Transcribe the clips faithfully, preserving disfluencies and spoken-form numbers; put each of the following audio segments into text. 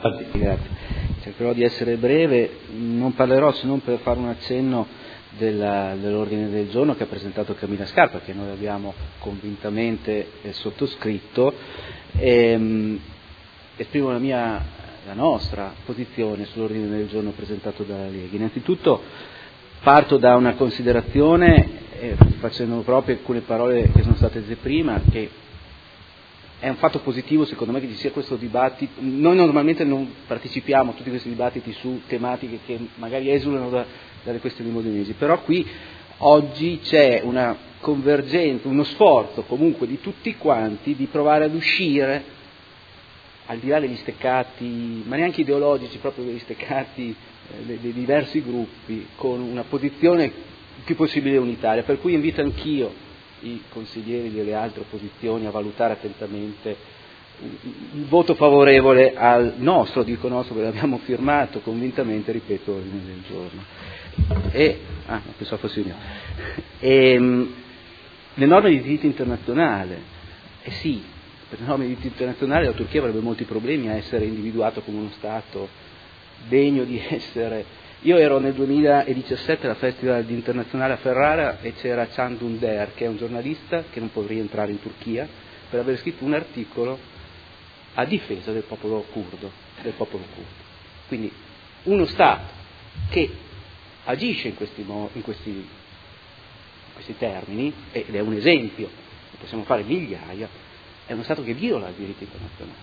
Grazie. Cercherò di essere breve, non parlerò se non per fare un accenno della, dell'ordine del giorno che ha presentato Camilla Scarpa, che noi abbiamo convintamente eh, sottoscritto. Ehm, esprimo la mia, la nostra posizione sull'ordine del giorno presentato dalla Lega. Innanzitutto parto da una considerazione, eh, facendo proprio alcune parole che sono state dette prima, che è un fatto positivo secondo me che ci sia questo dibattito. Noi normalmente non partecipiamo a tutti questi dibattiti su tematiche che magari esulano da, dalle questioni modenesi, però qui oggi c'è una convergenza, uno sforzo comunque di tutti quanti di provare ad uscire, al di là degli steccati, ma neanche ideologici, proprio degli steccati eh, dei, dei diversi gruppi, con una posizione il più possibile unitaria, per cui invito anch'io i consiglieri delle altre opposizioni a valutare attentamente il voto favorevole al nostro, dico nostro perché l'abbiamo firmato convintamente, ripeto, l'ordine del giorno. E, ah, pensavo fosse mio. E, le norme di diritto internazionale, eh sì, per le norme di diritto internazionale la Turchia avrebbe molti problemi a essere individuato come uno Stato degno di essere. Io ero nel duemiladiciassette alla Festival internazionale a Ferrara e c'era Can Dündar, che è un giornalista che non può rientrare in Turchia, per aver scritto un articolo a difesa del popolo curdo, del popolo curdo. Quindi uno Stato che agisce in questi, in questi, in questi termini, ed è un esempio, ne possiamo fare migliaia, è uno Stato che viola il diritto internazionale.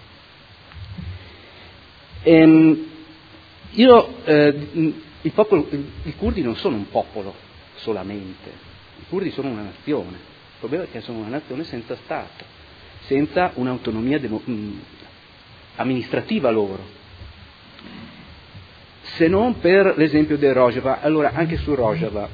Ehm, io, eh, il popolo, i curdi non sono un popolo solamente, i curdi sono una nazione, il problema è che sono una nazione senza Stato, senza un'autonomia demo, mh, amministrativa loro, se non per l'esempio del Rojava. Allora, anche su Rojava,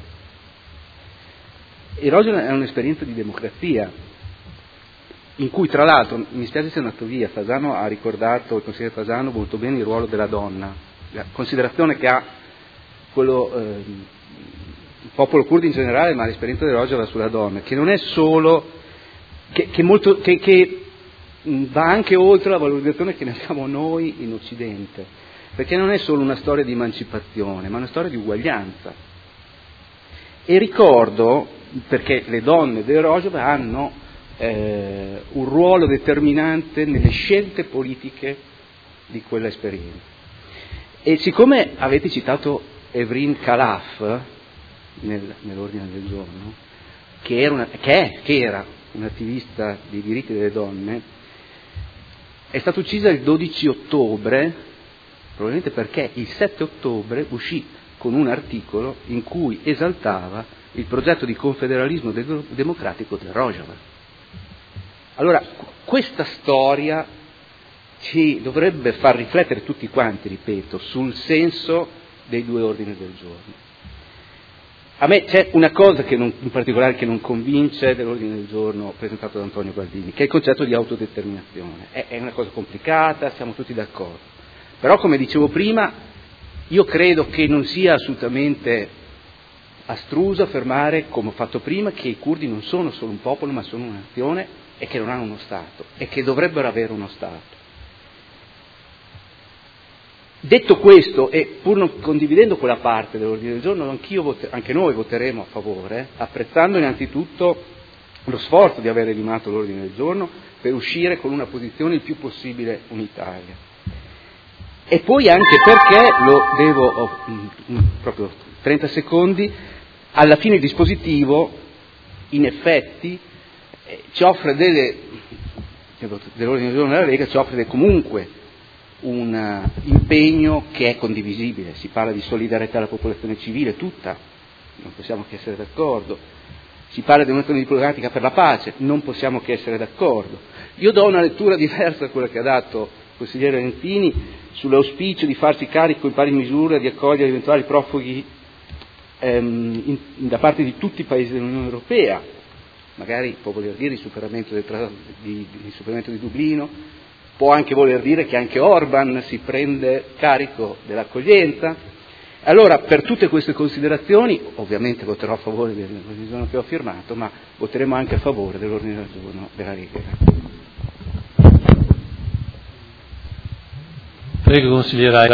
il Rojava è un'esperienza di democrazia, in cui tra l'altro, mi spiace se è andato via, Fasano ha ricordato, il consigliere Fasano, molto bene il ruolo della donna, la considerazione che ha quello, eh, il popolo curdo in generale, ma l'esperienza di Rojava sulla donna, che non è solo, che, che, molto, che, che va anche oltre la valorizzazione che ne abbiamo noi in Occidente, perché non è solo una storia di emancipazione, ma una storia di uguaglianza. E ricordo, perché le donne del Rojava hanno eh, un ruolo determinante nelle scelte politiche di quella esperienza. E siccome avete citato Evrin Khalaf nel, nell'ordine del giorno, che era, una, che, è, che era un'attivista dei diritti delle donne, è stata uccisa il dodici ottobre, probabilmente perché il sette ottobre uscì con un articolo in cui esaltava il progetto di confederalismo de- democratico del Rojava. Allora, questa storia ci dovrebbe far riflettere tutti quanti, ripeto, sul senso dei due ordini del giorno. A me c'è una cosa che non, in particolare che non convince dell'ordine del giorno presentato da Antonio Baldini, che è il concetto di autodeterminazione. È, è una cosa complicata, siamo tutti d'accordo. Però, come dicevo prima, io credo che non sia assolutamente astruso affermare, come ho fatto prima, che i curdi non sono solo un popolo, ma sono una nazione e che non hanno uno Stato e che dovrebbero avere uno Stato. Detto questo, e pur non condividendo quella parte dell'ordine del giorno, anch'io voter, anche noi voteremo a favore, apprezzando innanzitutto lo sforzo di aver eliminato l'ordine del giorno per uscire con una posizione il più possibile unitaria. E poi anche perché, lo devo, oh, mm, proprio trenta secondi, alla fine il dispositivo, in effetti, eh, ci offre delle, dell'ordine del giorno della Lega, ci offre comunque un impegno che è condivisibile. Si parla di solidarietà alla popolazione civile tutta, non possiamo che essere d'accordo. Si parla di un'azione diplomatica per la pace, non possiamo che essere d'accordo. Io do una lettura diversa da quella che ha dato il consigliere Lentini sull'auspicio di farsi carico in pari misura di accogliere eventuali profughi ehm, in, da parte di tutti i paesi dell'Unione Europea. Magari può voler dire il superamento del, di, di, superamento di Dublino, può anche voler dire che anche Orban si prende carico dell'accoglienza. Allora, per tutte queste considerazioni, ovviamente voterò a favore dell'ordine del giorno che ho firmato, ma voteremo anche a favore dell'ordine del giorno della Lega. Prego consigliere